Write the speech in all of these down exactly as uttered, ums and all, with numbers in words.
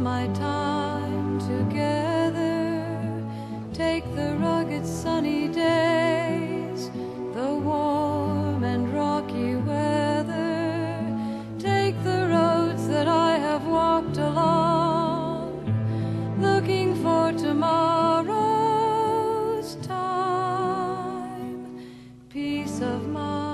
my time together. Take the rugged sunny days, the warm and rocky weather. Take the roads that I have walked along, looking for tomorrow's time, peace of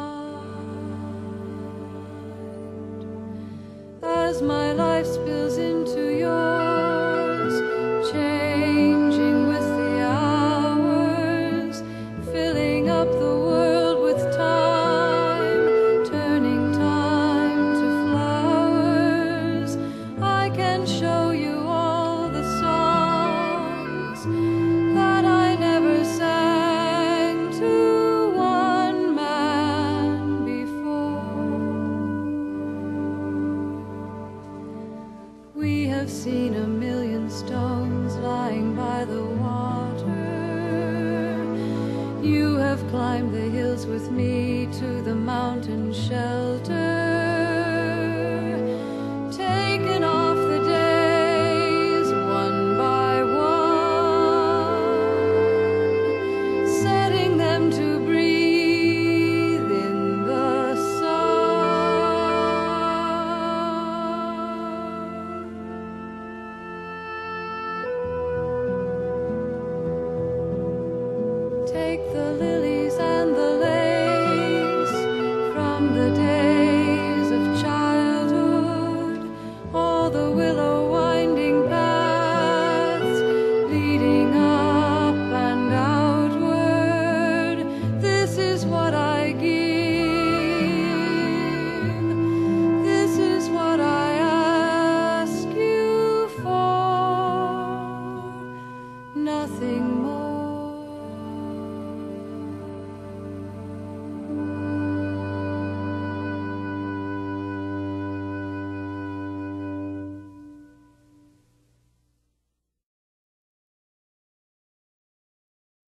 mind. As my life spills into yours, changing with the hours, filling up the world with time, turning time to flowers, I can show you all the songs that I never sang to one man before. We have seen a million